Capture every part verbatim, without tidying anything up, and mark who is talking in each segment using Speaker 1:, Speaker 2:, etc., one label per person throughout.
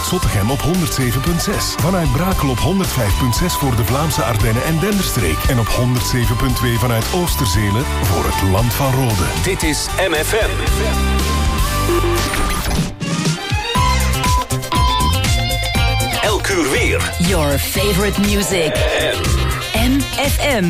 Speaker 1: Zottegem op honderd zeven komma zes. Vanuit Brakel op honderd vijf komma zes voor de Vlaamse Ardennen en Denderstreek. En op honderd zeven komma twee vanuit Oosterzelen voor het Land van Rode.
Speaker 2: Dit is M F M. Elk uur weer.
Speaker 3: Your favorite music. M F M.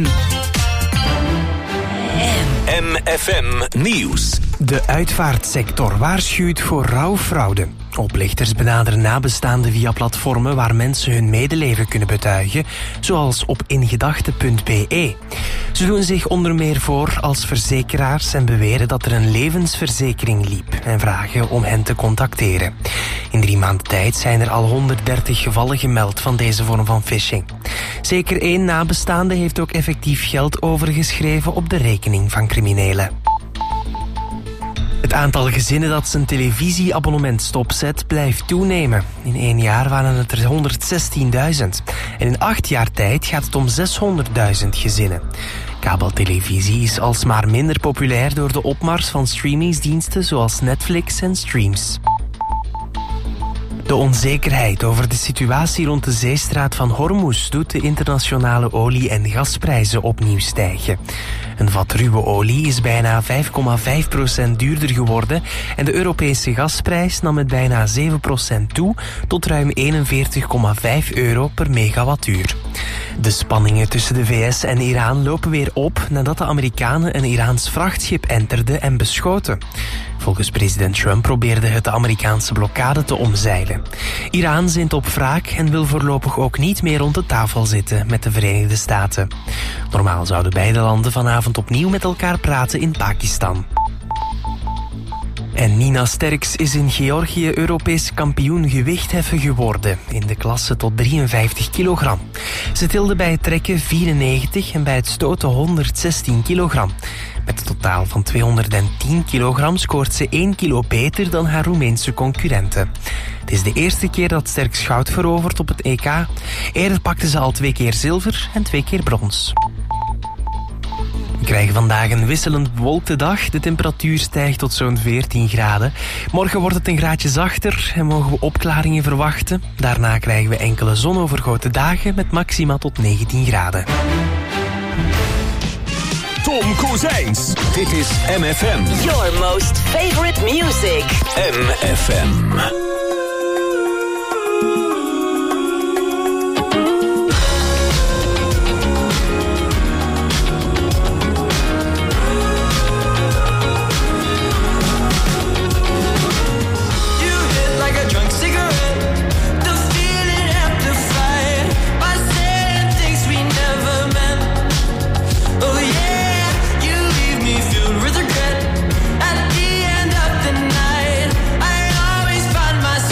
Speaker 2: M F M Nieuws.
Speaker 4: De uitvaartsector waarschuwt voor rouwfraude. Oplichters benaderen nabestaanden via platformen waar mensen hun medeleven kunnen betuigen, zoals op ingedachte punt b e. Ze doen zich onder meer voor als verzekeraars en beweren dat er een levensverzekering liep en vragen om hen te contacteren. In drie maanden tijd zijn er al honderddertig gevallen gemeld van deze vorm van phishing. Zeker één nabestaande heeft ook effectief geld overgeschreven op de rekening van criminelen. Het aantal gezinnen dat zijn televisieabonnement stopzet blijft toenemen. In één jaar waren het er honderdzestienduizend. En in acht jaar tijd gaat het om zeshonderdduizend gezinnen. Kabeltelevisie is alsmaar minder populair door de opmars van streamingsdiensten zoals Netflix en Streams. De onzekerheid over de situatie rond de zeestraat van Hormuz doet de internationale olie- en gasprijzen opnieuw stijgen. Een vat ruwe olie is bijna vijf komma vijf procent duurder geworden en de Europese gasprijs nam met bijna zeven procent toe tot ruim eenenveertig komma vijf euro per megawattuur. De spanningen tussen de V S en Iran lopen weer op nadat de Amerikanen een Iraans vrachtschip enterden en beschoten. Volgens president Trump probeerde het de Amerikaanse blokkade te omzeilen. Iran zint op wraak en wil voorlopig ook niet meer rond de tafel zitten met de Verenigde Staten. Normaal zouden beide landen vanavond opnieuw met elkaar praten in Pakistan. En Nina Sterks is in Georgië Europees kampioen gewichtheffen geworden in de klasse tot drieënvijftig kilogram. Ze tilde bij het trekken vierennegentig en bij het stoten honderdzestien kilogram. Met een totaal van tweehonderdtien kilogram scoort ze één kilo beter dan haar Roemeense concurrenten. Het is de eerste keer dat Sterks goud verovert op het E K. Eerder pakte ze al twee keer zilver en twee keer brons. We krijgen vandaag een wisselend bewolkte dag. De temperatuur stijgt tot zo'n veertien graden. Morgen wordt het een graadje zachter en mogen we opklaringen verwachten. Daarna krijgen we enkele zonovergoten dagen met maxima tot negentien graden.
Speaker 2: Tom Kozijns. Dit is M F M.
Speaker 3: Your most favorite music.
Speaker 2: M F M.
Speaker 5: With regret at the end of the night, I always find myself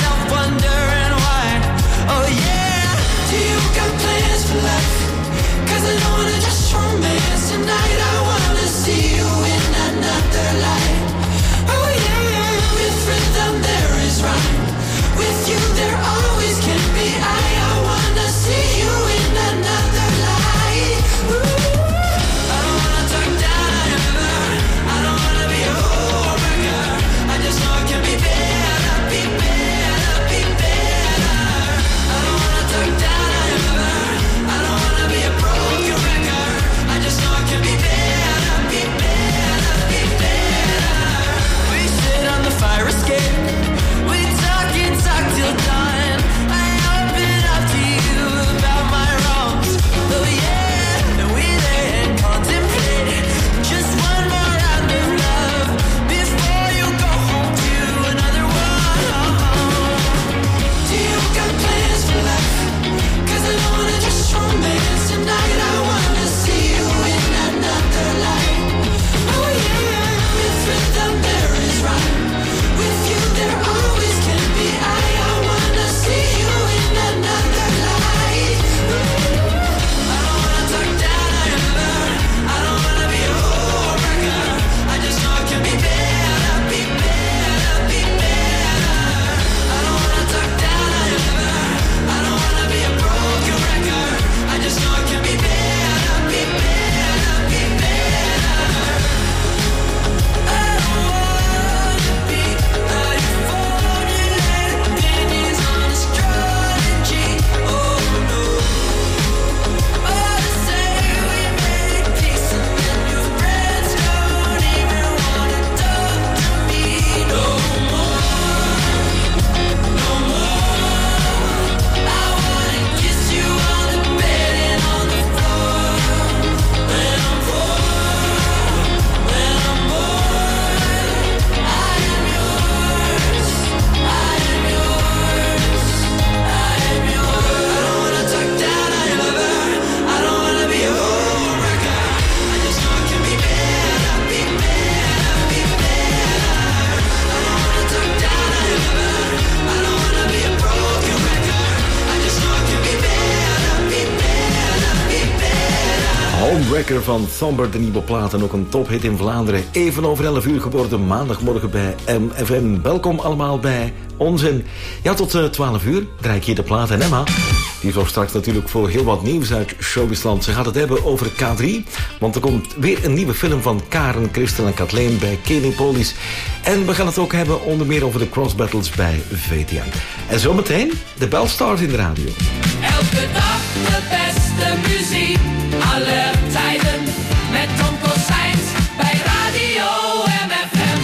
Speaker 5: Wrecker van Thomber, de nieuwe plaat en ook een tophit in Vlaanderen. Even over elf uur geworden, maandagmorgen bij M F M. Welkom allemaal bij ons. En ja, tot uh, twaalf uur draai ik hier de plaat. En Emma, die zorgt straks natuurlijk voor heel wat nieuws uit Showbizland. Ze gaat het hebben over K drie, want er komt weer een nieuwe film van Karen, Christel en Kathleen bij Kinepolis. En we gaan het ook hebben onder meer over de cross battles bij V T M. En zometeen de Belstars in de radio.
Speaker 6: Elke dag de beste muziek, alle tijden, met Tom Kossijns bij Radio M F M.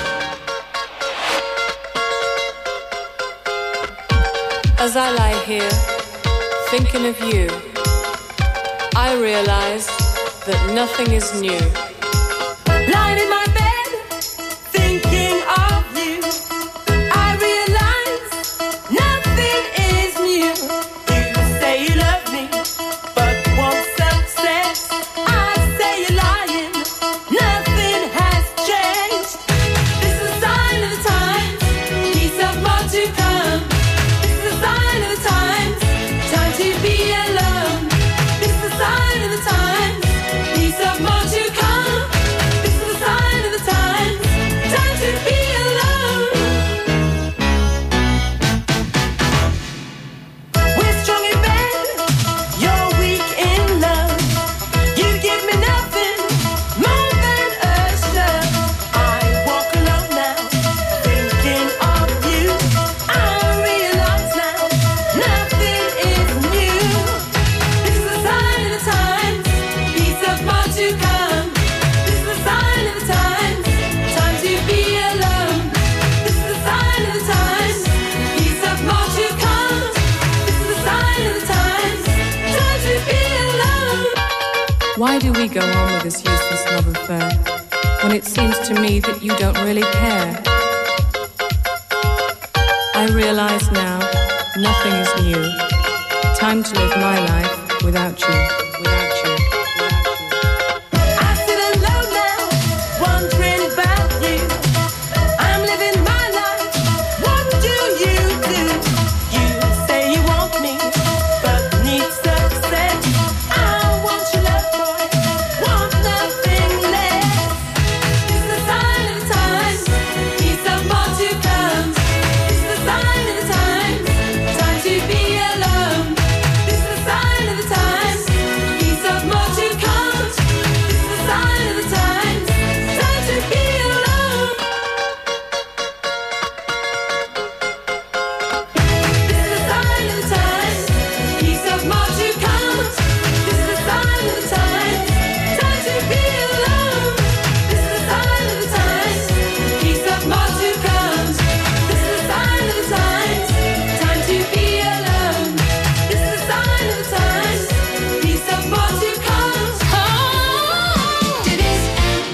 Speaker 7: As I lie here, thinking of you, I realize that nothing is new.
Speaker 8: Lying in my bed, thinking of you, I realize nothing is new. You say you love me, but won't success. I say you're lying, nothing has changed. This is a sign of the times, peace of more to come. This is a sign of the times, time to be alone. This is a sign of the times, peace of more to come. This is a sign of the times, time to be alone. We're strong in bed, you're weak in love. You give me nothing more than a shove. I walk alone now, thinking of you. I realize now, nothing is new. This is a sign of the times, peace of more to come. This is a sign of the times, time to be alone. This is a sign of the times, peace of more to come. This is a sign of the times, time to be alone.
Speaker 7: Why do we go on with this useless love affair when it seems to me that you don't really care? I realize now nothing is new. Time to live my life without you, without you, without you.
Speaker 8: I sit alone now, wondering about you. I'm living my life, what do you do? You say you want me, but need success. I want your love, boy, want nothing less. This is a sign of the times, peace of more to come. This is a sign of the times, time to be alone. This is a sign of the times, peace of more to come. This is a sign of the times, time to be alone. This is a sign of the times, peace of more to come. This is a sign of the times, time to be alone. This is a sign of the times, peace of more to come. This is a sign of the times, time to be alone. This is a sign of the times, peace of more to come. Oh, it is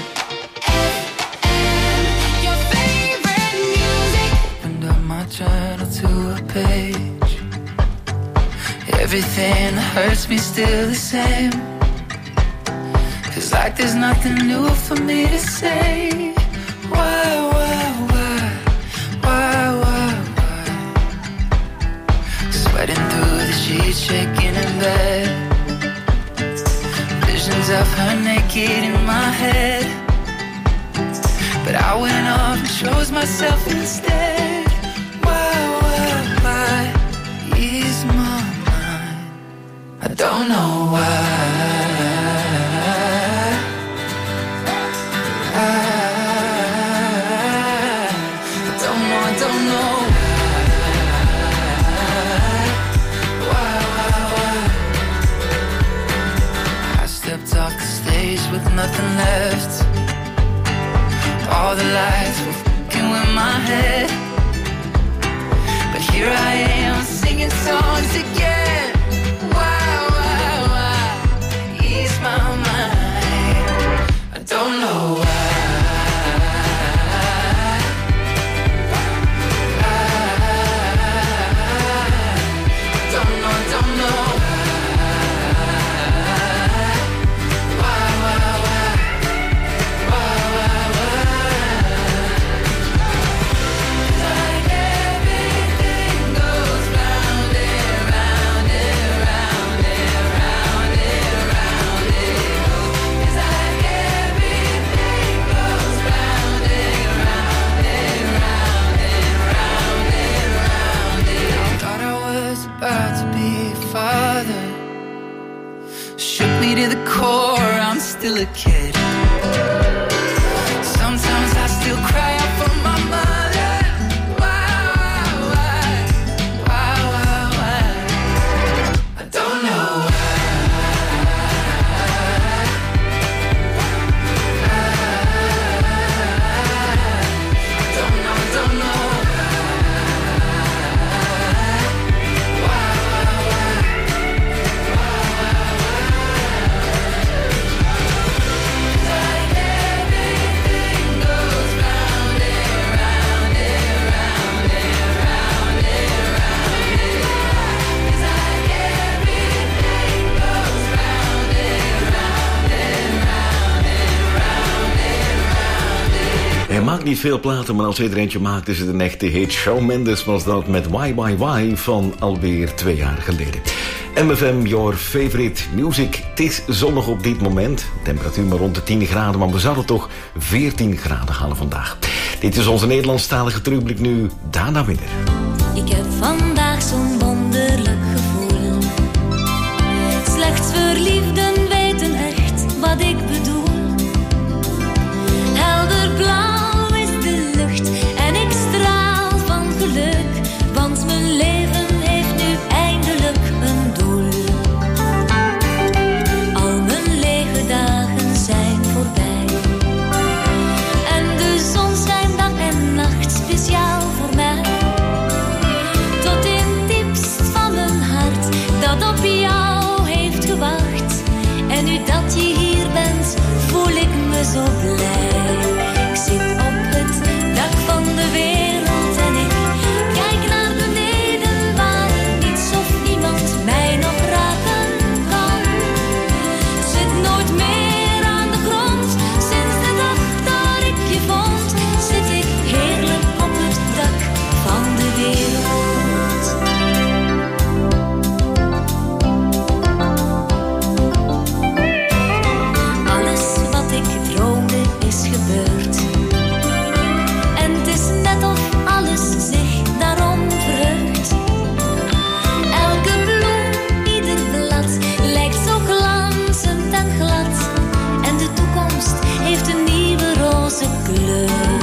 Speaker 8: your favorite music.
Speaker 9: Opened up my journal to a page. Everything that hurts me still the same. Feels like there's nothing new for me to say. Why, why, why, why, why, why? Sweating through the sheets, shaking in bed. Visions of her naked in my head. But I went off and chose myself instead. Why, why, why ease my mind? I don't know why. I, I don't know, I don't know why. Why, why, why? I stepped off the stage with nothing left. All the lights were f***ing with my head. But here I am singing songs again. Why, why, why ease my mind? I don't know why. I don't know, I don't know why, why, why, why, why, why. still a kid. Sometimes I still cry out for my mother. Why, why, why, why, why? I don't know why. I don't know, don't know why, why, why, why, why, why. Like everything goes round and round and round and round and round and round. It's like everything goes round and round and round and round and round.
Speaker 5: Hij maakt niet veel platen, maar als hij er eentje maakt is het een echte hit. Shawn Mendes was dat met Why Why Why van alweer twee jaar geleden. M F M, your favorite music. Het is zonnig op dit moment. Temperatuur maar rond de tien graden, maar we zouden toch veertien graden halen vandaag. Dit is onze Nederlandstalige terugblik nu. Dana Winner.
Speaker 10: Ik heb vandaag zo'n wonderlijk gevoel. Slechts verliefden weten echt wat ik bedoel. Helder blauw is de lucht en ik straal van geluk, want mijn leven heeft nu eindelijk een doel. Al mijn lege dagen zijn voorbij en de zon schijnt dag en nacht speciaal voor mij. Tot in het diepst van mijn hart dat op jou heeft gewacht. En nu dat je hier bent, voel ik me zo blij. Ik zit op het dak van de wereld en ik kijk naar beneden waar niets of niemand mij nog raken kan. Zit nooit meer aan de grond, sinds de dag dat ik je vond. Zit ik heerlijk op het dak van de wereld. Alles wat ik droomde is gebeurd. En het is net of alles zich daarom verheugt. Elke bloem, ieder blad lijkt zo glanzend en glad. En de toekomst heeft een nieuwe roze kleur.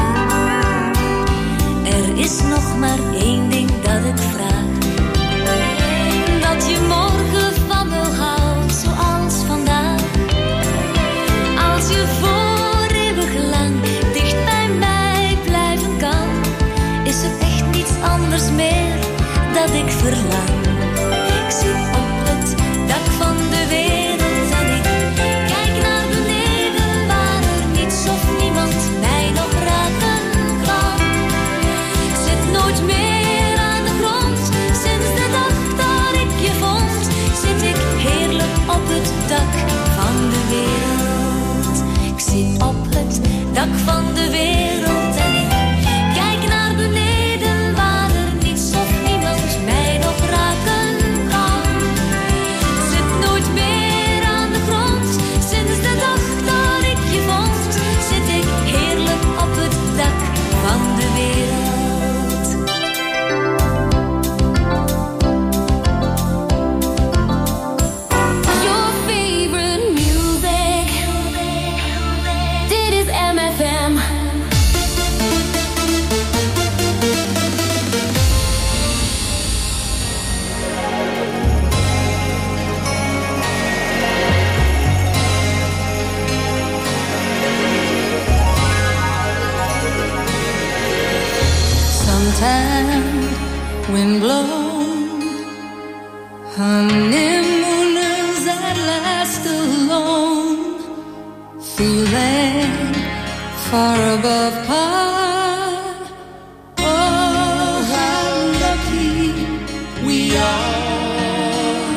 Speaker 10: Er is nog maar één ding dat ik vraag. Dat je morgen van me houdt zoals vandaag. Als je voor eeuwig lang dicht bij mij blijven kan, is er echt niets anders meer dat ik verlang. Ik zit op het dak van de wereld en ik kijk naar beneden waar er niets of niemand mij nog raken kan. Zit nooit meer aan de grond, sinds de dag dat ik je vond. Zit ik heerlijk op het dak van de wereld. Ik zit op het dak van de wereld en ik kijk naar beneden waar er niets of niemand mij nog raken kan. Zit nooit meer aan de grond, sinds de dag dat ik je vond. Zit ik heerlijk op het dak van de wereld. Your favorite music. Dit is M F M.
Speaker 8: Sometime wind blown, honeymooners at last alone, feeling far above par. Oh, how lucky we are.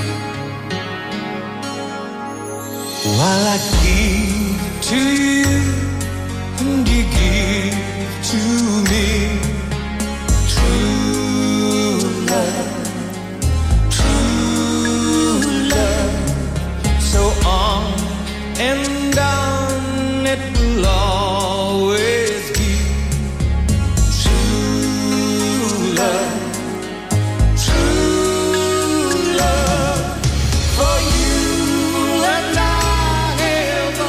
Speaker 11: While I give to you and you give to me, true love, true love. So on and on it will always be true love, true love. For you and I have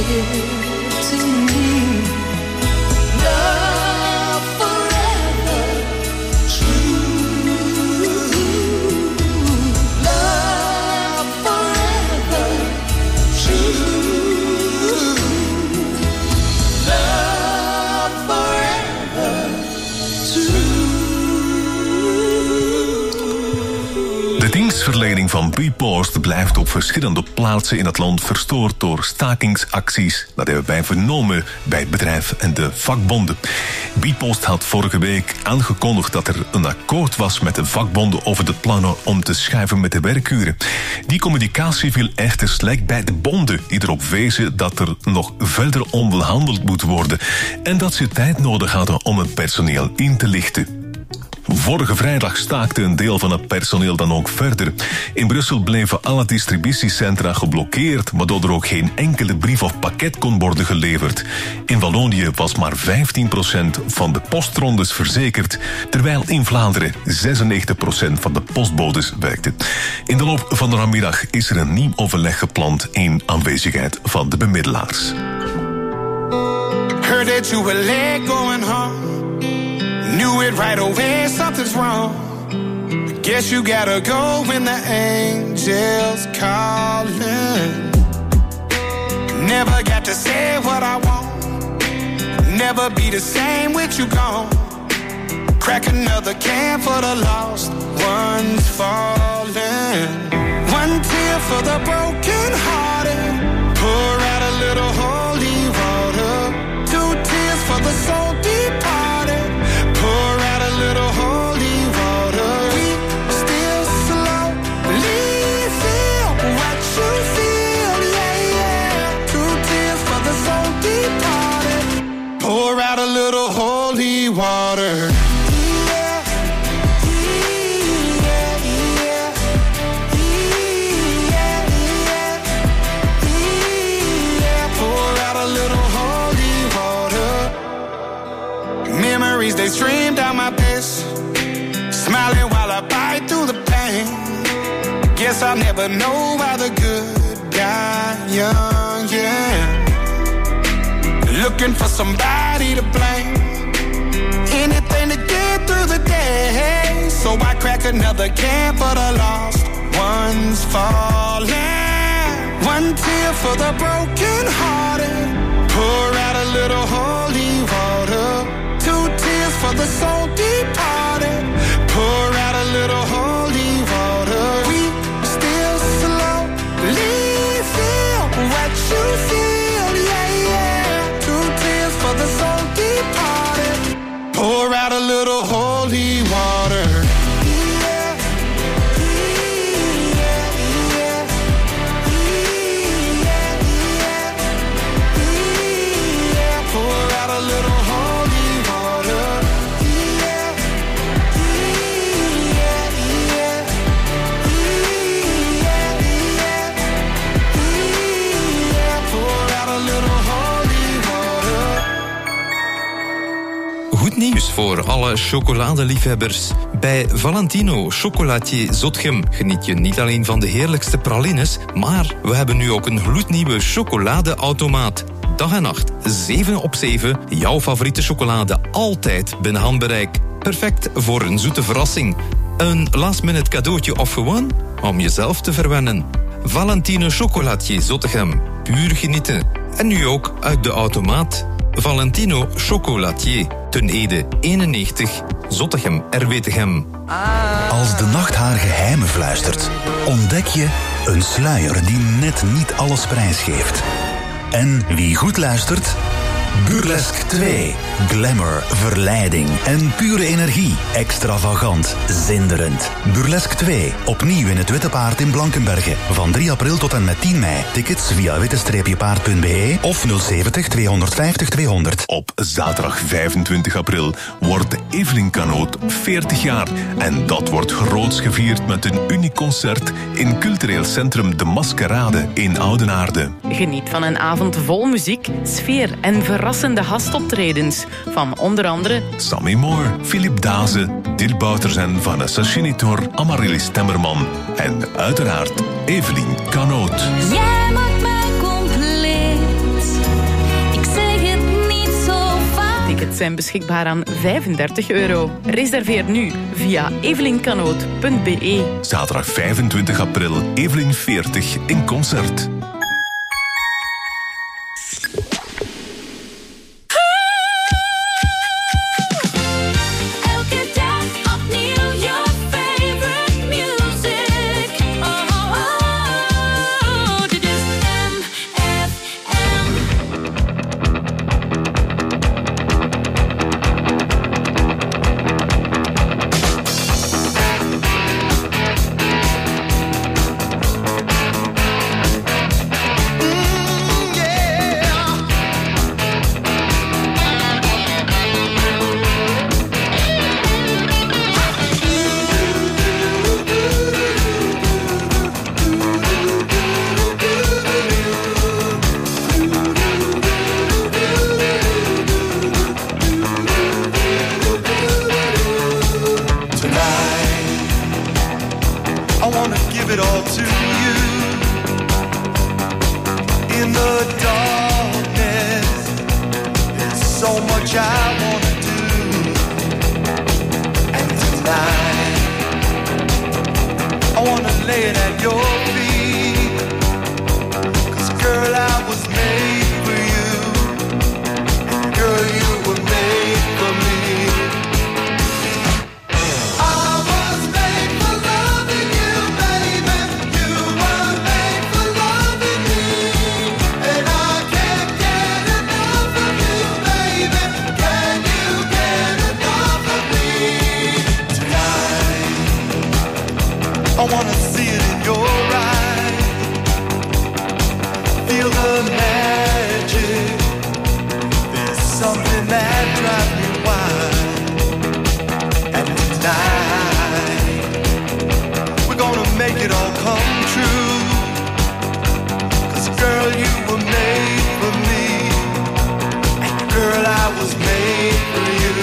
Speaker 11: to me. Love forever true. Love forever true. Love forever true.
Speaker 1: De dienstverlening van Bpost blijft op verschillende plaatsen in het land verstoord door stakingsacties. Dat hebben wij vernomen bij het bedrijf en de vakbonden. Bpost had vorige week aangekondigd dat er een akkoord was met de vakbonden over de plannen om te schuiven met de werkuren. Die communicatie viel echter slecht bij de bonden, die erop wezen dat er nog verder onderhandeld moet worden en dat ze tijd nodig hadden om het personeel in te lichten. Vorige vrijdag staakte een deel van het personeel dan ook verder. In Brussel bleven alle distributiecentra geblokkeerd, waardoor er ook geen enkele brief of pakket kon worden geleverd. In Wallonië was maar vijftien procent van de postrondes verzekerd, terwijl in Vlaanderen zesennegentig procent van de postbodes werkte. In de loop van de namiddag is er een nieuw overleg gepland in aanwezigheid van de bemiddelaars.
Speaker 12: Heard that you were late going home. Knew it right away, something's wrong. Guess you gotta go when the angels calling. Never got to say what I want. Never be the same with you gone. Crack another can for the lost ones falling. One tear for the broken hearted. Pour out a little holy water. Two tears for the soul departed. Pour out a little holy water. We still slowly feel what you feel, yeah, yeah. Two tears for the soul departed. Pour out a little holy water. Yeah, yeah, yeah, yeah, yeah, yeah. Pour out a little holy water. Memories, they stream down my face. Smiling while I bite through the pain. Guess I'll never know why the good die young, yeah. Looking for somebody to blame. Anything to get through the day. So I crack another can for the lost ones falling. One tear for the broken hearted. Pour out a little holy water. Two tears for the soul departed. Pour out a little holy water. We still slowly feel what you feel, yeah, yeah. Two tears for the soul departed. Pour out a little holy water. Yeah, yeah, yeah, yeah, yeah, yeah. Pour out a little holy water. Yeah, yeah, yeah, yeah, yeah. Pour out a little holy water.
Speaker 13: Goed nieuws voor alle chocoladeliefhebbers. Bij Valentino Chocolatier Zotgem geniet je niet alleen van de heerlijkste pralines, maar we hebben nu ook een gloednieuwe chocoladeautomaat. Dag en nacht, zeven op zeven, jouw favoriete chocolade altijd binnen handbereik. Perfect voor een zoete verrassing. Een last-minute cadeautje of gewoon om jezelf te verwennen. Valentino Chocolatier Zottegem, puur genieten. En nu ook uit de automaat. Valentino Chocolatier, Ten Ede eenennegentig, Zottegem, R W Tegem.
Speaker 14: Als de nacht haar geheimen fluistert, ontdek je een sluier die net niet alles prijsgeeft. En wie goed luistert, Burlesque twee. Glamour, verleiding en pure energie. Extravagant, zinderend. Burlesque twee. Opnieuw in het Witte Paard in Blankenberge. Van drie april tot en met tien mei. Tickets via witte paard punt b e of nul zeventig tweehonderdvijftig tweehonderd.
Speaker 1: Op zaterdag vijfentwintig april wordt de Evelyn Kanoot veertig jaar. En dat wordt groots gevierd met een uniek concert in cultureel centrum De Maskerade in Oudenaarde.
Speaker 15: Geniet van een avond vol muziek, sfeer en verrassende gastoptredens van onder andere
Speaker 1: Sammy Moore, Philip Daze, Dirk Bouters en Vanessa Chinitor, Amaryllis Temmerman en uiteraard Evelyn Kanoot.
Speaker 10: Jij maakt mij compleet.
Speaker 15: zijn beschikbaar aan vijfendertig euro. Reserveer nu via evelinkanoot punt b e.
Speaker 1: Zaterdag vijfentwintig april, Evelien veertig in concert.
Speaker 10: Elke dag opnieuw your favorite music. Oh, oh, oh. Dit is M F M.
Speaker 11: I wanna give it all to you. In the darkness, there's so much I wanna do. And tonight, I wanna lay it at your feet. 'Cause girl, I was made for you. And girl, you were made for me. I wanna see it in your eyes. Feel the magic. There's something that drives me wild. And tonight, we're gonna make it all come true. 'Cause girl, you were made for me. And girl, I was made for you.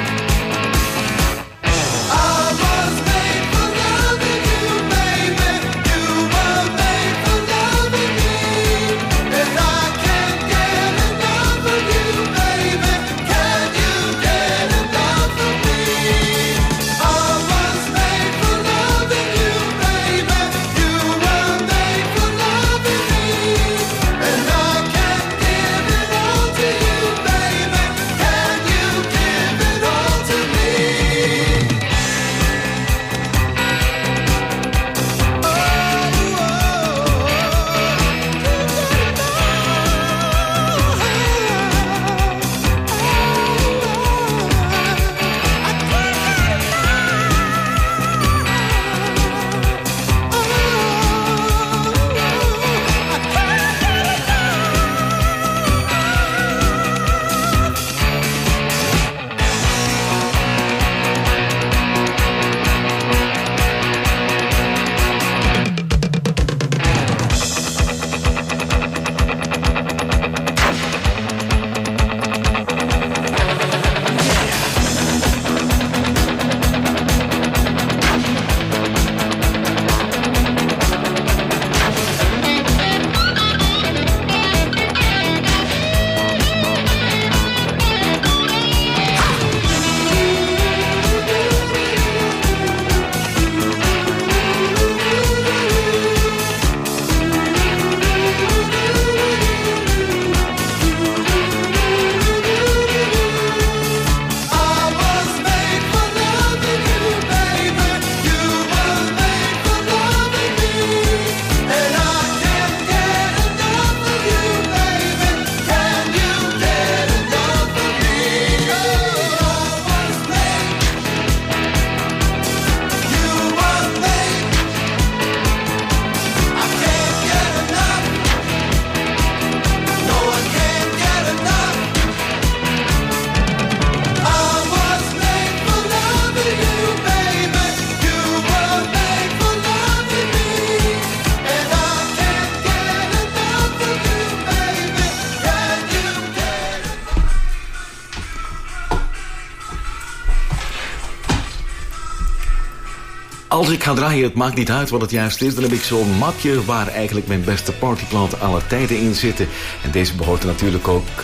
Speaker 5: Als ik ga draaien, het maakt niet uit wat het juist is. Dan heb ik zo'n mapje waar eigenlijk mijn beste partyplaten aller tijden in zitten. En deze behoort er natuurlijk ook bij.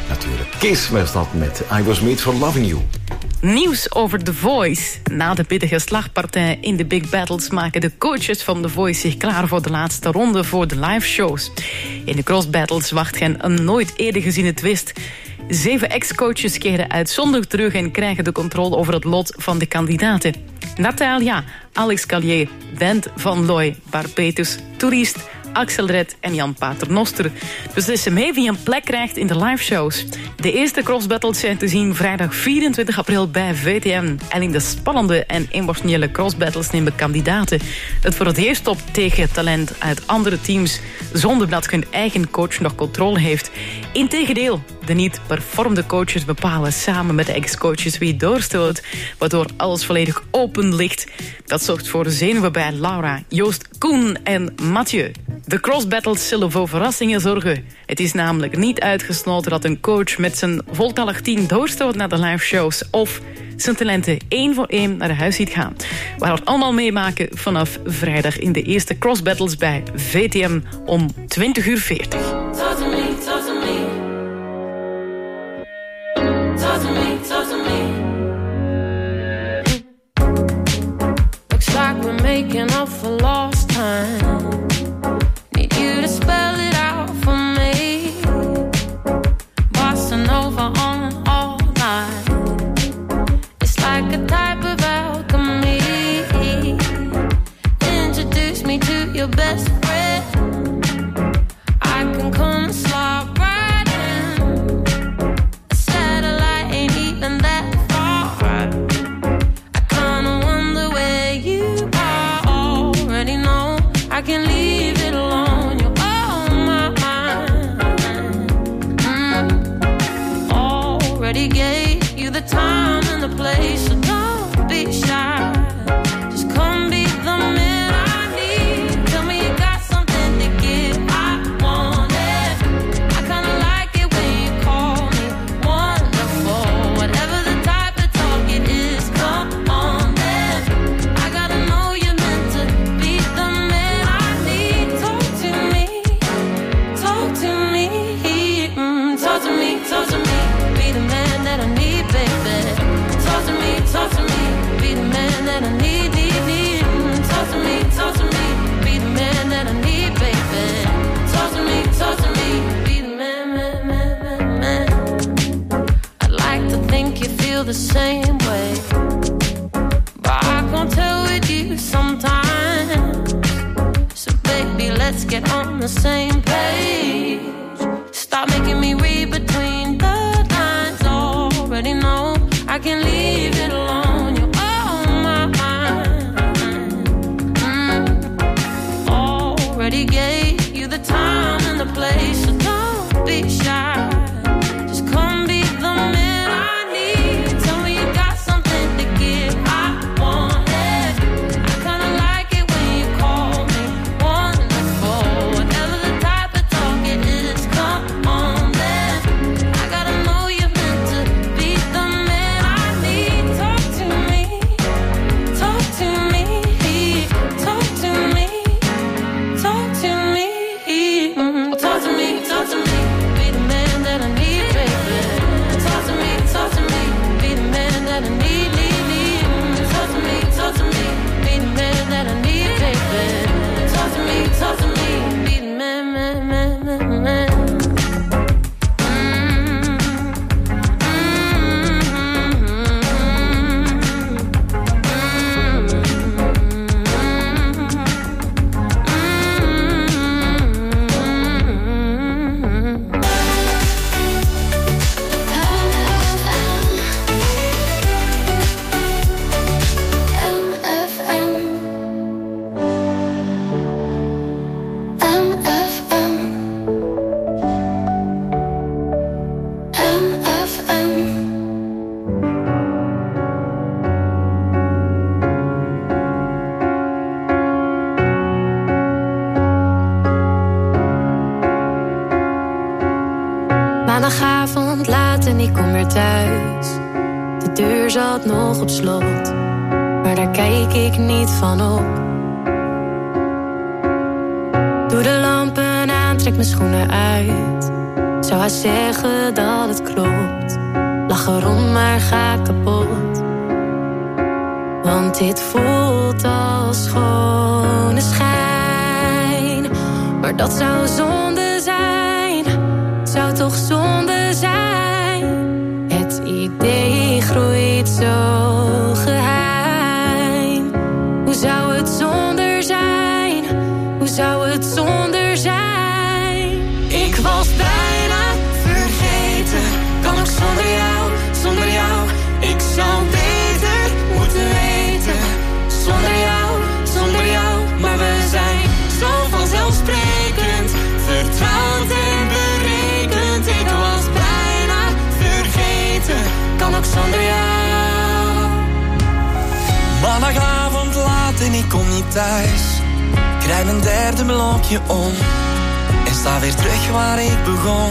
Speaker 5: natuurlijk. Kiss was dat met I Was Made For Loving You.
Speaker 15: Nieuws over The Voice. Na de pittige slagpartij in de Big Battles maken de coaches van The Voice zich klaar voor de laatste ronde voor de live shows. In de cross battles wacht hen een nooit eerder geziene twist. Zeven ex-coaches keren uitzonderlijk terug en krijgen de controle over het lot van de kandidaten. Natalia, Alex Callier, Bent van Looy, Barbetus, Toerist, Axel Red en Jan Paternoster beslissen mee wie een plek krijgt in de liveshows. De eerste crossbattles zijn te zien vrijdag vierentwintig april bij V T M. En in de spannende en emotionele crossbattles nemen kandidaten het voor het eerst op tegen talent uit andere teams, zonder dat hun eigen coach nog controle heeft. Integendeel, de niet-performde coaches bepalen samen met de ex-coaches wie doorstoot, waardoor alles volledig open ligt. Dat zorgt voor zenuwen bij Laura, Joost, Koen en Mathieu. De crossbattles zullen voor verrassingen zorgen. Het is namelijk niet uitgesloten dat een coach met zijn voltallig team doorstoot naar de live shows of zijn talenten één voor één naar huis ziet gaan. We gaan het allemaal meemaken vanaf vrijdag in de eerste crossbattles bij V T M om twintig uur veertig.
Speaker 8: Talk to me, talk to me. Talk to me, talk to me. Looks like we're making up for lost time. Need you to spell it out for me. Bossa Nova on all night. It's like a type of alchemy. Introduce me to your best friend. I can come and slide right in. A satellite ain't even that far. I kinda wonder where you are. Already know I can leave it alone. You're on my mind. Mm. Already gave you the time and the place, so don't be shy. Just come be the man I need. Tell me you got something to give. I want it. I kinda like it when you call me wonderful. Whatever the type of talk it is, come on then. I gotta know you're meant to be the man I need. Talk to me, talk to me, mm, talk to me, talk to me. Be the man that I need, baby. Talk to me, talk to me. Be the man that I need, need, need. Mm, talk to me, talk to me. Be the man that I need, baby. Talk to me, talk to me. Be the man, man, man, man, man. I'd like to think you feel the same way, but I can't tell with you sometimes. So baby, let's get on the same page. Stop making me read between the lines. Already know I can leave it alone. You're on my mind. Mm. Already gave you the time and the place, so don't be shy. Just come be the man I need. Tell me you got something to give. I want it. I kinda like it when you call me wonderful. Whatever the type of talk it is, come on then. I gotta know you're meant to be the man I need. Talk to me, talk to me, talk to me, talk to me, mm, talk to me, talk to me. Be the man that I need, baby. Talk to me, talk to me. Be the man that I need, need, need. Mm, talk to me, talk to me. Be the man that I need, baby. Talk to me, talk to me. Be the man, man, man, man, man.
Speaker 16: Maandagavond laat en ik kom weer thuis. De deur zat nog op slot, maar daar kijk ik niet van op. Doe de lampen aan, trek mijn schoenen uit. zou hij zeggen dat het klopt. Lach erom, maar ga kapot. Want dit voelt als schone schijn. Maar dat zou zonde zijn. Zou toch zonde zijn. Het idee groeit zo geheim. Hoe zou het zonder zijn? Hoe zou het zonder zijn? Ik was bijna vergeten. Kan ook zonder jou, zonder jou. Ik zou beter moeten weten. Zonder jou, zonder jou. Maar we zijn zo vanzelfsprekend. Vertrouwd en berekend. Ik was bijna vergeten. Kan ook zonder jou.
Speaker 17: Maandagavond laat en ik kom niet thuis. Krijg mijn derde melkje om. En sta weer terug waar ik begon.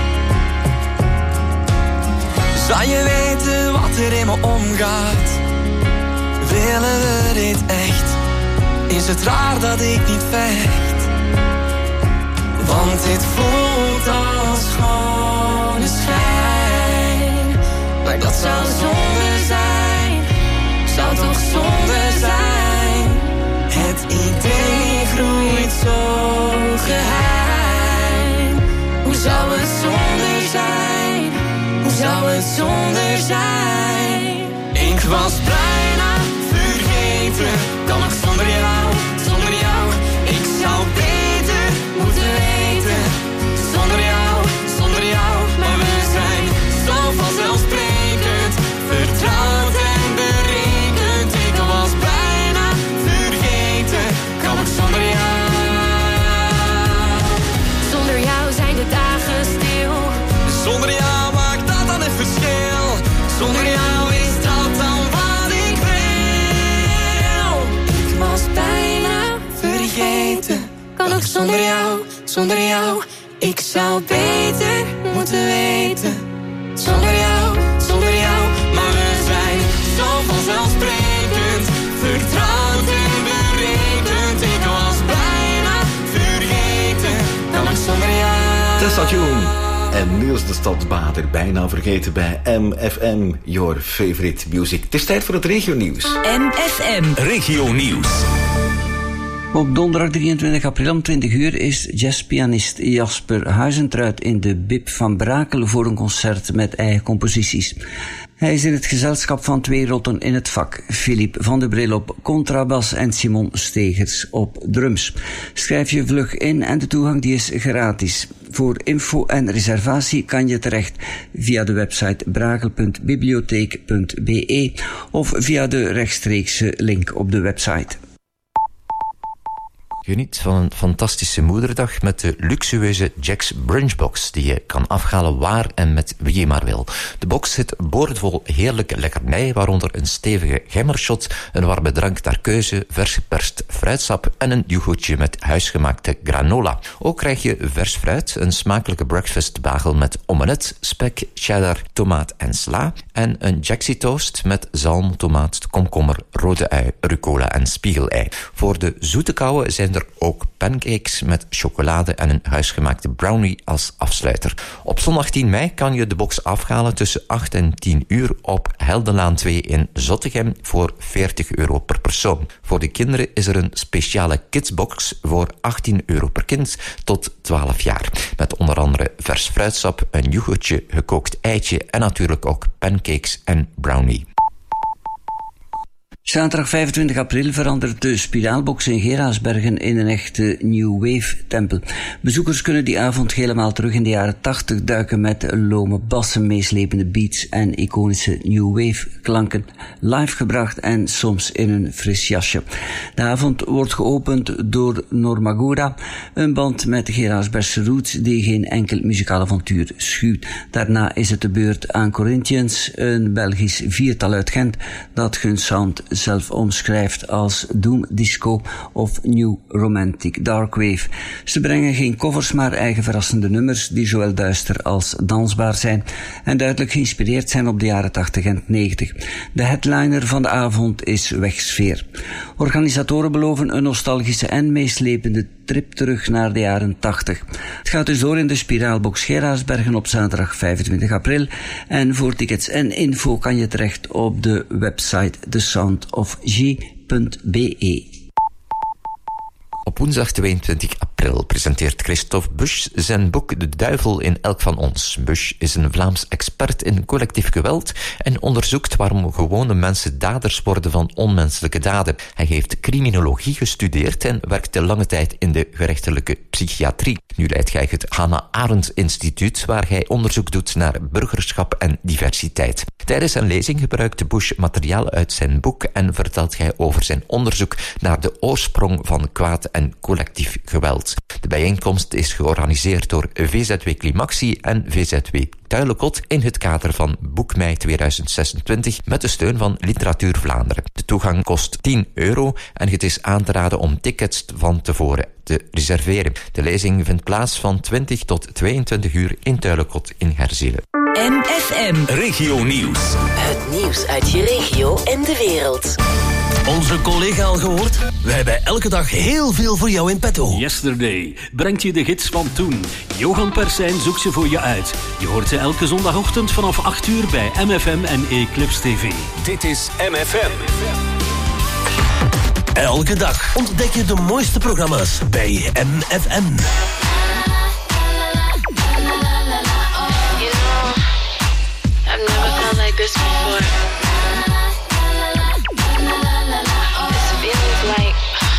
Speaker 17: Zou je weten wat er in me omgaat? Willen we dit echt? Is het raar dat ik niet vecht? Want dit voelt als schone schijn. Maar dat zou zonde zijn. Zou toch zonde zijn. Het idee groeit zo geheim. Hoe zou het zonder zijn? Hoe zou het zonder zijn? Ik was bijna vergeten. Kan nog zonder jou, zonder jou. Ik zou beter moeten weten. Zonder jou, zonder jou. Maar we zijn zo vanzelfsprekend. Vertrouwd en berekend. Ik was bijna vergeten. Kan nog zonder jou.
Speaker 16: Zonder jou zijn de dagen stil.
Speaker 17: Zonder jou maakt dat dan het verschil. Zonder jou is dat dan wat ik wil.
Speaker 16: Ik was bijna vergeten. Kan ook zonder jou, zonder jou. Ik zou beter moeten weten. Zonder jou, zonder jou. Maar we zijn zo vanzelfsprekend. Vertrouwd en berekend. Ik was bijna vergeten. Kan ook zonder jou.
Speaker 5: Tessa Tune en Niels de Stadsbader, bijna vergeten bij M F M, your favorite music. Het is tijd voor het regionieuws.
Speaker 3: M F M
Speaker 2: Regionieuws.
Speaker 18: Op donderdag drieëntwintig april om twintig uur is jazzpianist Jasper Huizentruid in de B I P van Brakel voor een concert met eigen composities. Hij is in het gezelschap van twee rotten in het vak, Philippe van de Bril op contrabas en Simon Stegers op drums. Schrijf je vlug in en de toegang die is gratis. Voor info en reservatie kan je terecht via de website brakel punt bibliotheek punt b e of via de rechtstreekse link op de website.
Speaker 19: Geniet van een fantastische moederdag met de luxueuze Jack's Brunchbox die je kan afhalen waar en met wie je maar wil. De box zit boordevol heerlijke lekkernij, waaronder een stevige gemmershot, een warme drank naar keuze, vers geperst fruitsap en een yoghurtje met huisgemaakte granola. Ook krijg je vers fruit, een smakelijke breakfastbagel met omelet, spek, cheddar, tomaat en sla en een Jaxie toast met zalm, tomaat, komkommer, rode ui, rucola en spiegelei. Voor de zoete kouwen zijn er ook pancakes met chocolade en een huisgemaakte brownie als afsluiter. Op zondag tien mei kan je de box afhalen tussen acht en tien uur op Heldenlaan twee in Zottegem voor veertig euro per persoon. Voor de kinderen is er een speciale kidsbox voor achttien euro per kind tot twaalf jaar. Met onder andere vers fruitsap, een yoghurtje, gekookt eitje en natuurlijk ook pancakes en brownie.
Speaker 18: Zaterdag vijfentwintig april verandert de Spiraalbox in Geraardsbergen in een echte New Wave tempel. Bezoekers kunnen die avond helemaal terug in de jaren tachtig duiken met lome bassen, meeslepende beats en iconische New Wave klanken, live gebracht en soms in een fris jasje. De avond wordt geopend door Normagora, een band met Geraardsbergse roots die geen enkel muzikaal avontuur schuwt. Daarna is het de beurt aan Corinthians, een Belgisch viertal uit Gent dat hun sound zelf omschrijft als Doom Disco of New Romantic Darkwave. Ze brengen geen covers, maar eigen verrassende nummers die zowel duister als dansbaar zijn en duidelijk geïnspireerd zijn op de jaren tachtig en negentig. De headliner van de avond is Wegsfeer. Organisatoren beloven een nostalgische en meeslepende trip terug naar de jaren tachtig. Het gaat dus door in de Spiraalbox Gerardsbergen op zaterdag vijfentwintig april. En voor tickets en info kan je terecht op de website the sound of g punt b e.
Speaker 19: Op woensdag tweeëntwintig april presenteert Christophe Busch zijn boek De Duivel in elk van ons. Busch is een Vlaams expert in collectief geweld en onderzoekt waarom gewone mensen daders worden van onmenselijke daden. Hij heeft criminologie gestudeerd en werkte lange tijd in de gerechtelijke psychiatrie. Nu leidt hij het Hannah Arendt Instituut, waar hij onderzoek doet naar burgerschap en diversiteit. Tijdens een lezing gebruikt Busch materiaal uit zijn boek en vertelt hij over zijn onderzoek naar de oorsprong van kwaad en collectief geweld. De bijeenkomst is georganiseerd door V Z W Climaxie en V Z W Tuilekot in het kader van Boekmei tweeduizend zesentwintig met de steun van Literatuur Vlaanderen. De toegang kost tien euro en het is aan te raden om tickets van tevoren te reserveren. De lezing vindt plaats van twintig tot tweeëntwintig uur in Tuilekot in Herzelen.
Speaker 3: M F M.
Speaker 2: Regio Nieuws.
Speaker 3: Het nieuws uit je regio en de wereld.
Speaker 20: Onze collega al gehoord? Wij hebben elke dag heel veel voor jou in petto.
Speaker 21: Yesterday brengt je de gids van toen. Johan Persijn zoekt ze voor je uit. Je hoort ze elke zondagochtend vanaf acht uur bij M F M en Eclipse T V.
Speaker 2: Dit is M F M.
Speaker 20: Elke dag ontdek je de mooiste programma's bij M F M.
Speaker 22: I've never felt like this before. This feeling's like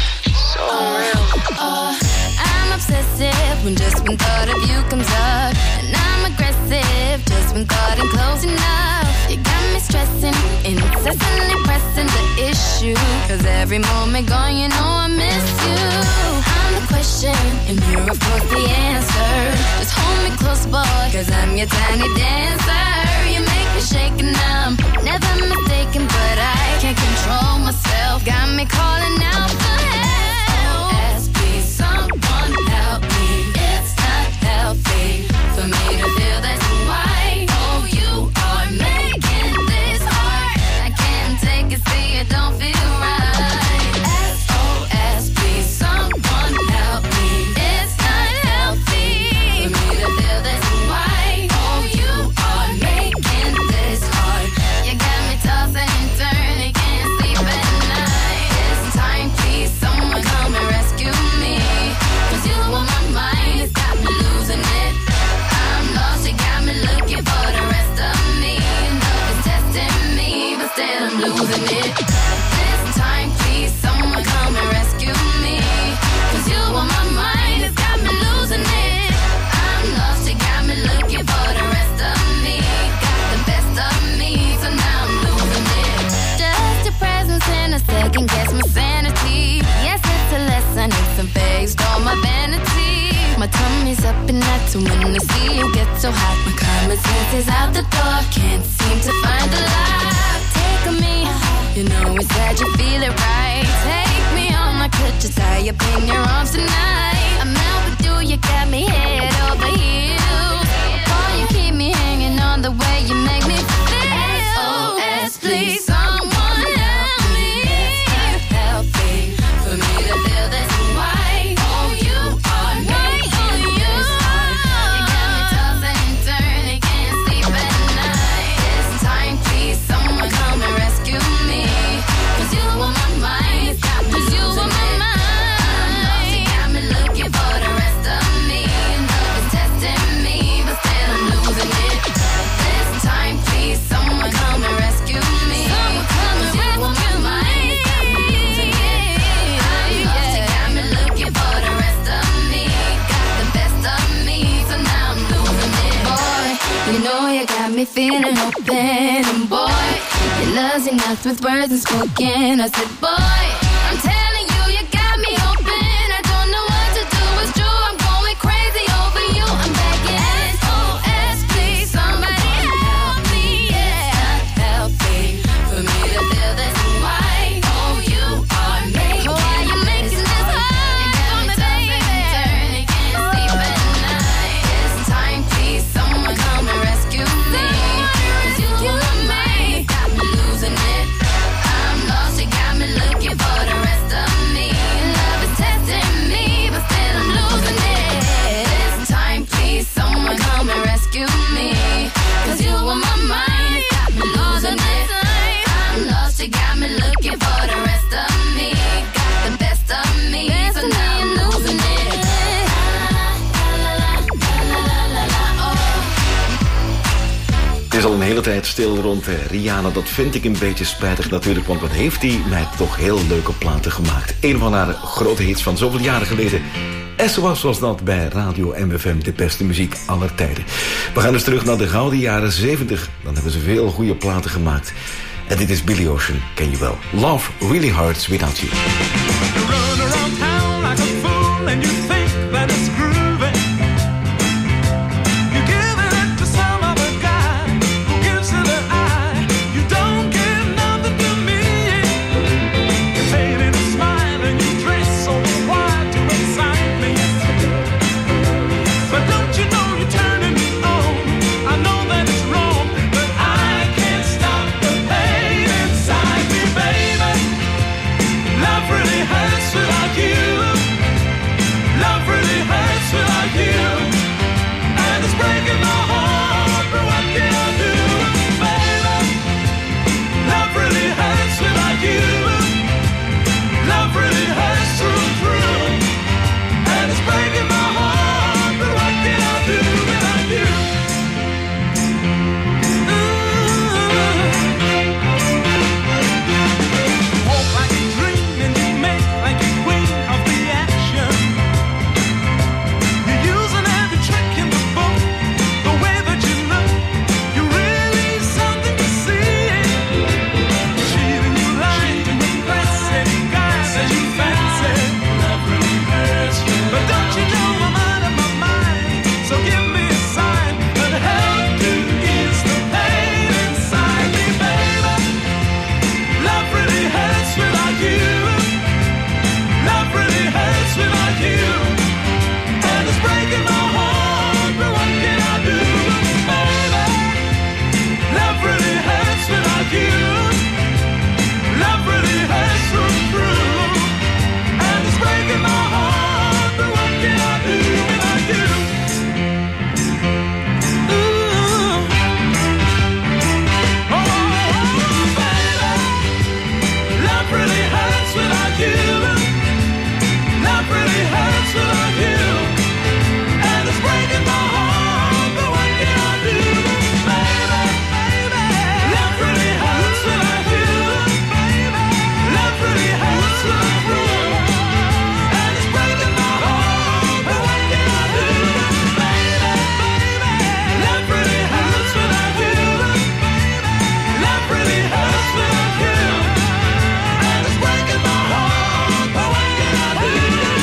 Speaker 22: so real.
Speaker 16: Uh, I'm obsessive when just when thought of you comes up, and I'm aggressive just when thought I'm close enough. You got me stressing, incessantly pressing the issue, 'cause every moment gone, you know I miss you. I'm the question, and you're of course the answer. Just hold me close, boy, 'cause I'm your tiny dancer. You make me shake and I'm never mistaken, but I can't control myself. Got me calling out for help. S O S, please, someone help me. It's not healthy for me to feel this way. Oh, you are making this hard. I can't take it, see it don't feel right. S O S, please, someone help me. It's not healthy for me to feel this way. Oh, you are making this hard. You got me tossing and turning, can't sleep at night. This time, please, someone come and rescue me. 'Cause you on my mind, it's got me losing it. I'm lost, you got me looking for the rest of me. Love is testing me, but still I'm losing it. This time, please, someone come and rescue me. 'Cause you on my mind, it's got me losing it. I'm lost, you got me looking for the rest of me. Got the best of me, so now I'm losing it. Just your presence in a second guess my sanity. Yes, it's a lesson, it's a phase, all my vanity. My tummy's up and that's when I see you get so hot. My common sense is out the door, can't seem to find the light. Take on me, you know it's that you feel it right. Take me on my could just tie up in your arms tonight. I'm out with you, you got me head over heels. Boy, you keep me hanging on the way you make me feel. S O S, please, someone help me. It's not healthy for me to feel this way. Oh, you are making this hard. You got me tossing and turning, can't sleep at night. This time, please, someone come and rescue me. 'Cause you on my mind, it's got me losing it. I'm lost, you got me looking for the rest of me. Love is testing me, but still I'm losing it. This time, please, someone come and rescue me. 'Cause you on my mind, it's got me losing it. I'm lost, you got me looking for the rest of me. Got the best of me, so now I'm losing it. Boy, you know you got me feeling open, and boy, your love's enough with words unspoken. I said, boy, I'm telling you, you got me open. I don't know what to do, it's true, I'm going crazy over you. I'm begging, S O S, please, somebody help me. Yeah, it's not healthy for me to feel this way.
Speaker 5: Het is al een hele tijd stil rond eh, Rihanna. Dat vind ik een beetje spijtig natuurlijk, want wat heeft die mij toch heel leuke platen gemaakt. Een van haar grote hits van zoveel jaren geleden. En zoals was dat bij Radio M F M, de beste muziek aller tijden. We gaan dus terug naar de gouden jaren zeventig. Dan hebben ze veel goede platen gemaakt. En dit is Billy Ocean, ken je wel. Love Really Hurts Without You.
Speaker 4: You run around town like a fool and you think that it's groovy. You give it to some other guy who gives it an eye. You don't give nothing to me. You fade in a smile and you dress so wide to excite me. But don't you know you're turning me on? I know that it's wrong, but I can't stop the pain inside me, baby. Love really hurts without you. Love really hurts without you. And it's breaking my heart, but what can I do, baby? Love really hurts without you. Love really hurts through and through. And it's breaking my heart, but what can I do without you? You walk like a dream and you make like a queen of the action. You're using every trick in the book. The way that you look, you're really something to see. Cheating, you lying, you impressing guys that you fancy. Love really hurts you. But don't you know I'm out of my mind? So give me a sign and help to ease the pain inside me, baby. Love really hurts without you. Love really hurts without you. And it's breaking my heart, but what can I do, baby? Love really hurts without you. Love really hurts through and through. And it's breaking my heart, but what can I do without you? Ooh. Oh, baby. Love really hurts without you. Love really hurts without you. And it's breaking my heart, but what can I do, baby? Baby. Love really hurts without you. Baby. Love really hurts without you. And it's breaking my heart, but what can I do, baby? Baby. Love really hurts without you. Baby. Love really hurts without you. And it's breaking my heart, but what can I do,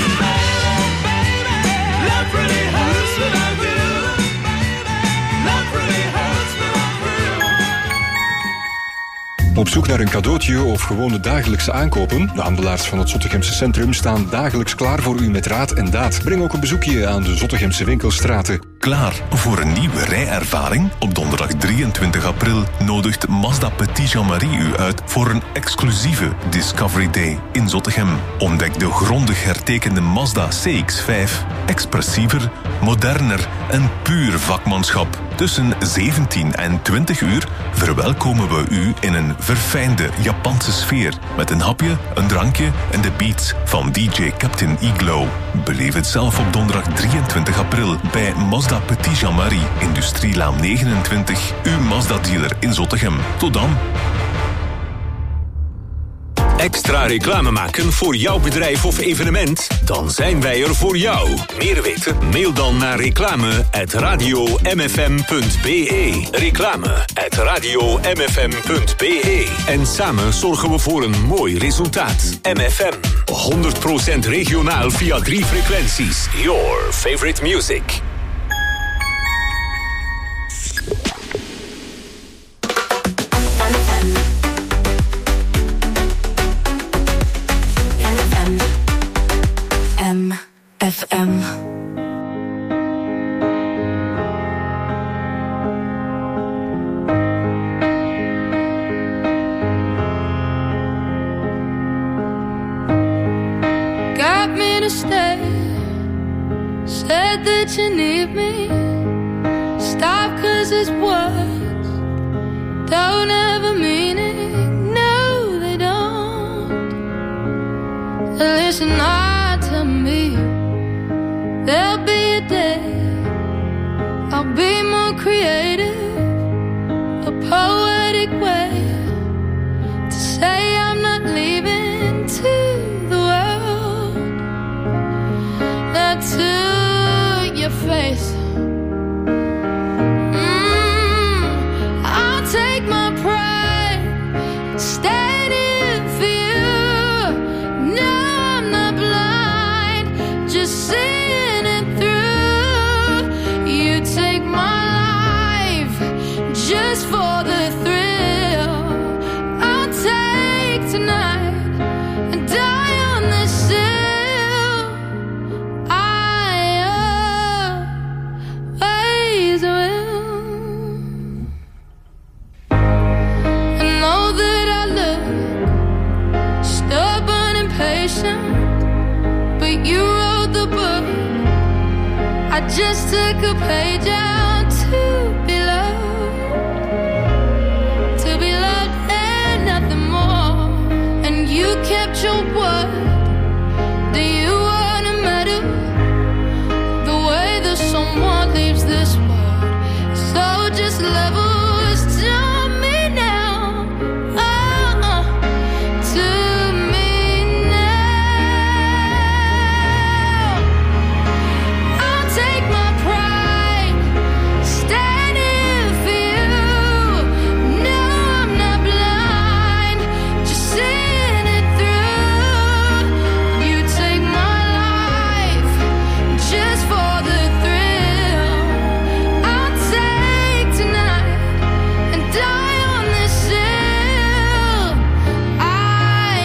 Speaker 4: baby? Love really hurts without you. Love really hurts without you.
Speaker 6: Op zoek naar een cadeautje of gewoon de dagelijkse aankopen? De handelaars van het Zottegemse centrum staan dagelijks klaar voor u met raad en daad. Breng ook een bezoekje aan de Zottegemse winkelstraten.
Speaker 1: Klaar voor een nieuwe rijervaring? Op donderdag drieëntwintig april nodigt Mazda Petit Jean-Marie u uit voor een exclusieve Discovery Day in Zottegem. Ontdek de grondig hertekende Mazda C X vijf. Expressiever, moderner en puur vakmanschap. Tussen zeventien en twintig uur verwelkomen we u in een verfijnde Japanse sfeer. Met een hapje, een drankje en de beats van D J Captain Iglo. Beleef het zelf op donderdag drieëntwintig april bij Mazda Petit Jean-Marie, Industrielaan negenentwintig, uw Mazda-dealer in Zottegem. Tot dan.
Speaker 2: Extra reclame maken voor jouw bedrijf of evenement? Dan zijn wij er voor jou. Meer weten? Mail dan naar reclame at radio m f m punt b e. Reclame at radio m f m punt b e. En samen zorgen we voor een mooi resultaat. M F M, honderd procent regionaal via drie frequenties. Your favorite music.
Speaker 16: M F M.
Speaker 23: Got me to stay. Said that you need me. Stop 'cause it's words don't ever mean it. No, they don't. Listen hard to me. There'll be a day I'll be more creative. just for the thrill. I'll take tonight and die on this hill. I always will. I know that I look stubborn and patient, but you wrote the book. I just took a page out to be loved, to be loved and nothing more. And you kept your word. Do you wanna medal the way that someone leaves this world? So just level to me now, oh, oh, to me now. I'll take my pride, standing for you. No, I'm not blind, just seeing it through. You take my life just for the thrill. I'll take tonight and die on this hill. I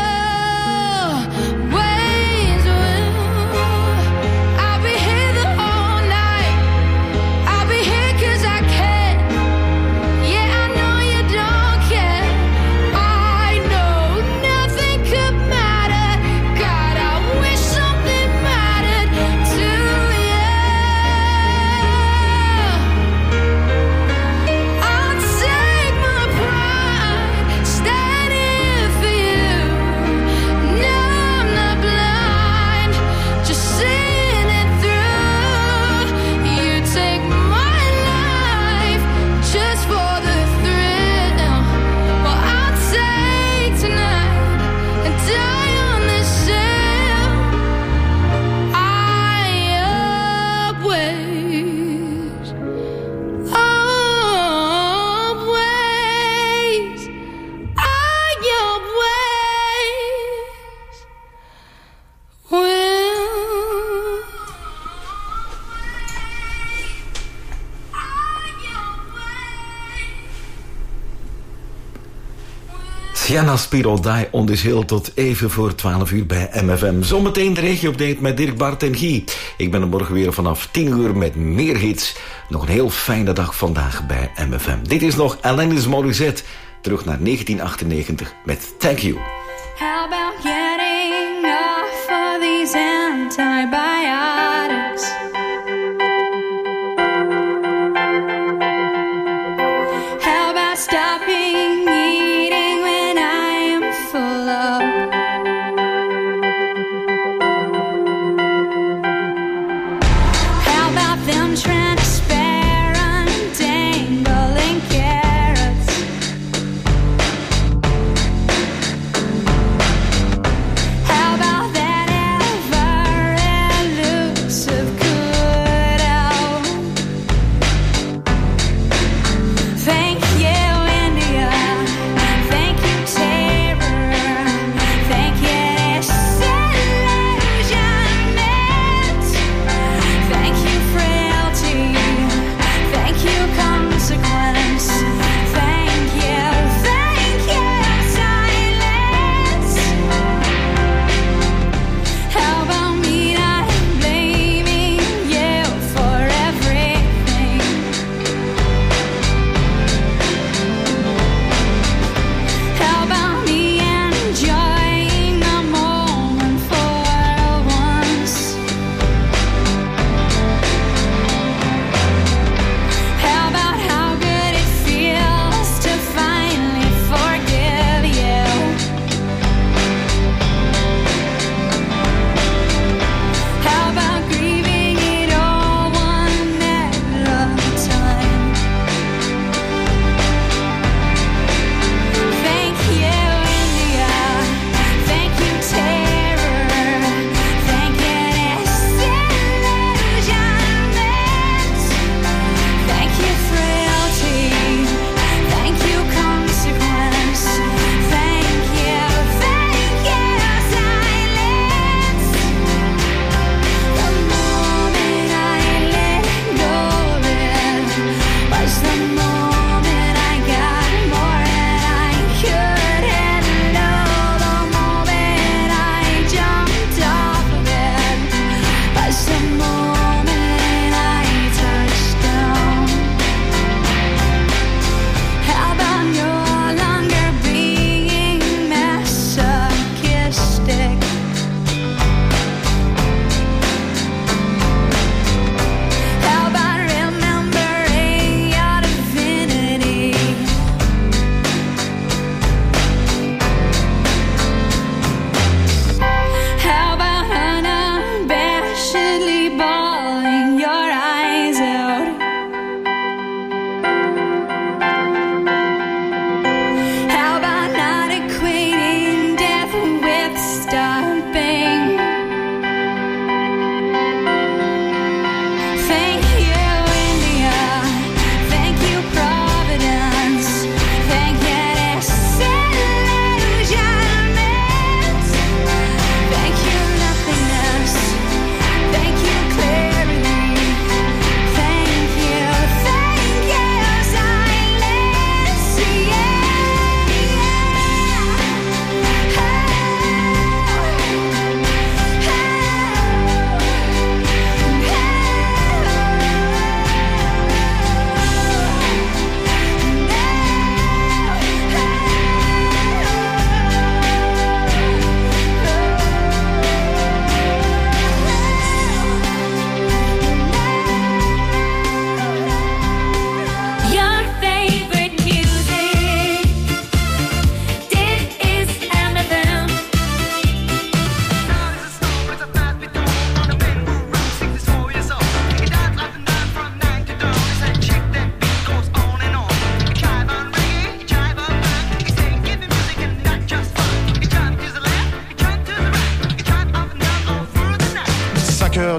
Speaker 23: always will. I'll be here the whole night. I'll be here 'cause I can. Yeah, I know you don't care. I know nothing could matter. God, I wish something mattered to you. I'll take my pride, standing for you. No, I'm not blind, just seeing it through. You take my life just for the thrill. Well, I'll take tonight and die on this hill. I always, always, I always will.
Speaker 5: Sienna Spiro, Die on this hill tot even voor twaalf uur bij M F M. Zometeen de regio-update met Dirk, Bart en Guy. Ik ben er morgen weer vanaf tien uur met meer hits. Nog een heel fijne dag vandaag bij M F M. Dit is nog Alanis Morissette. Terug naar negentien achtennegentig met Thank You.
Speaker 23: How about getting off of these antibiotics? How about stopping eating when I am full of? How about them transparent dangling carrots? How about that ever elusive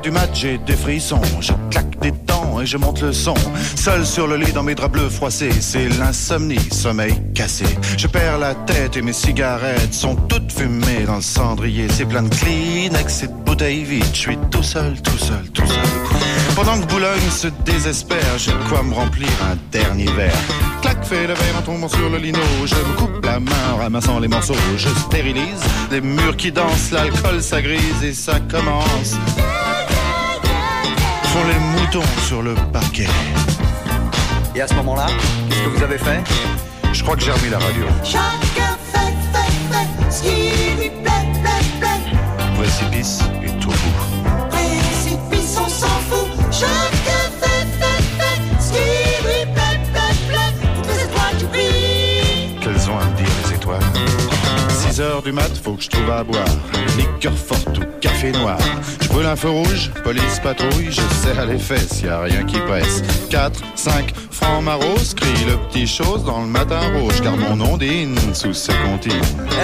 Speaker 7: du mat, j'ai des frissons. Je claque des dents et je monte le son. Seul sur le lit dans mes draps bleus froissés, c'est l'insomnie, sommeil cassé. Je perds la tête et mes cigarettes sont toutes fumées dans le cendrier. C'est plein de Kleenex et de bouteilles vides. Je suis tout seul, tout seul, tout seul. Pendant que Boulogne se désespère, j'ai de quoi me remplir un dernier verre. Clac, fais le verre en tombant sur le lino. Je me coupe la main en ramassant les morceaux. Je stérilise les murs qui dansent, l'alcool ça grise et ça commence. Font les moutons sur le parquet.
Speaker 9: Et à ce moment-là, qu'est-ce que vous avez fait?
Speaker 7: Je crois que j'ai remis la radio.
Speaker 11: Chacun fait, fait, fait ce qui lui plaît, plaît, plaît.
Speaker 7: Précipice est au bout.
Speaker 11: Précipice, on s'en fout. Chacun fait, fait, fait ce qui lui plaît, plaît, plaît. Toutes les étoiles qui brillent.
Speaker 7: Qu'elles ont à me dire les étoiles. six heures du mat, faut que je trouve à boire. Liqueur forte ou café noir. Je brûle un feu rouge, police patrouille. Je serre les fesses, y a rien qui presse. quatre, cinq, francs maros, crie le petit chose dans le matin rouge. Car mon ondine sous ses comptines.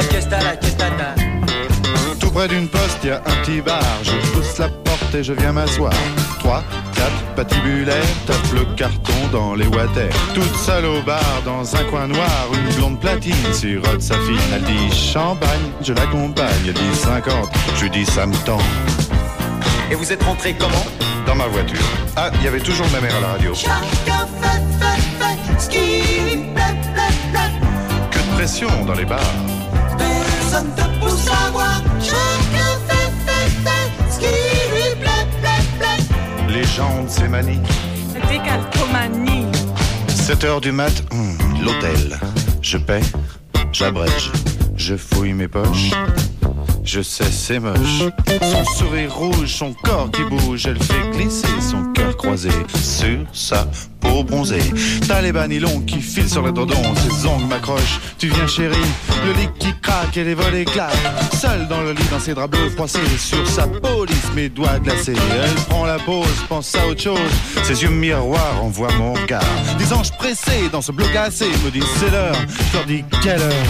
Speaker 7: Tout près d'une poste, y a un petit bar. Je pousse la porte et je viens m'asseoir. trois, quatre, patibulaire, tape le carton dans les water. Toute seule au bar, dans un coin noir, une blonde platine sirote sa fille. Elle dit champagne, je l'accompagne. Elle dit cinquante, je lui dis ça me tend.
Speaker 9: Et vous êtes rentré comment?
Speaker 7: Dans ma voiture. Ah, il y avait toujours ma mère à la radio.
Speaker 11: Chacun fait, fait, fait ce qui lui plaît, plaît, plaît.
Speaker 7: Que de pression dans les bars.
Speaker 11: Personne te pousse à voir. Chacun fait, fait, fait ce qui lui plaît, plaît, plaît.
Speaker 7: Les gens de ces manies.
Speaker 15: Décalcomanie.
Speaker 7: sept heures du mat, hum, l'hôtel. Je paie, j'abrège, je fouille mes poches. Je sais, c'est moche. Son sourire rouge, son corps qui bouge. Elle fait glisser son cœur croisé sur sa peau bronzée. T'as les bas nylons qui filent sur les tendons. Ses ongles m'accrochent. Tu viens chérie, le lit qui craque et les volets claquent. Seule dans le lit, dans ses draps bleus froissés. Sur sa police, mes doigts glacés. Elle prend la pause, pense à autre chose. Ses yeux miroirs envoient mon regard. Des anges pressés dans ce bleu glacé me disent c'est l'heure. Je leur dis quelle heure.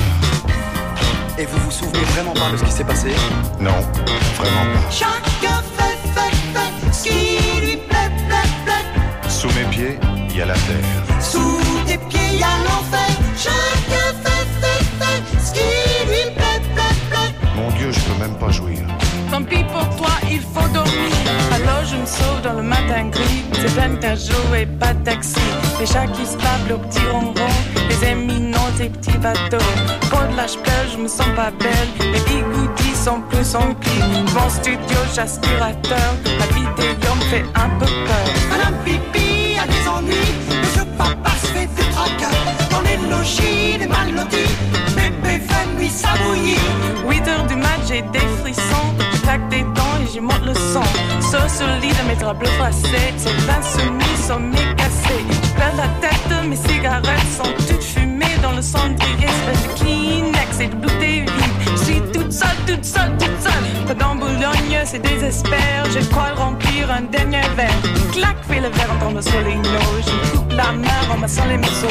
Speaker 9: Et vous vous souvenez vraiment pas de ce qui s'est passé?
Speaker 7: Non, vraiment pas.
Speaker 11: Chacun fait, fait, fait ce qui lui plaît, plaît, plaît.
Speaker 7: Sous mes pieds, il y a la terre.
Speaker 11: Sous tes pieds, y a l'enfer. Chacun fait, fait, fait ce qui lui plaît, plaît, plaît.
Speaker 7: Mon Dieu, je peux même pas jouir.
Speaker 15: Tant pis pour toi, il faut dormir. Alors je me sauve dans le matin gris. C'est plein de jours et pas de taxi. Les chats qui se tapent le petit ronron. Les éminents, tes petits bateaux. Pour de l'âge pleure, je me sens pas belle. Les bigoudis sont plus en pli. Mon studio, j'aspirateur. La vidéo me fait un peu peur.
Speaker 11: Madame Pipi a des ennuis. Monsieur Papa se fait des tracas. Dans les logis, des mal lotis. Bébé fait nuit, ça bouillit.
Speaker 15: huit heures du mat, j'ai des frissons. Je claque des dents et j'y monte le son. Sur ce lit de mes draps bleus froissés. C'est l'insomnie, sommeil cassé. Je perds la tête, mes cigarettes sont toutes fumées dans le cendrier. Espèce de Kleenex et de bouteilles vides. Je suis toute seule, toute seule, toute seule. Dans Boulogne, c'est désespère. Je crois remplir un dernier verre. Clac, fais le verre en tombant sur les noix. Je me coupe la main en massant les morceaux.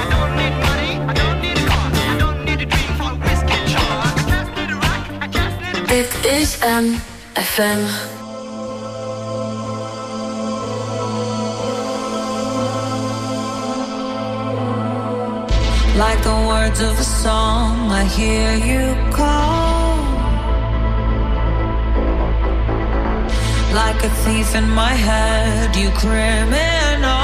Speaker 16: Dit is M F M.
Speaker 12: Like the words of a song, I hear you call. Like a thief in my head, you criminal.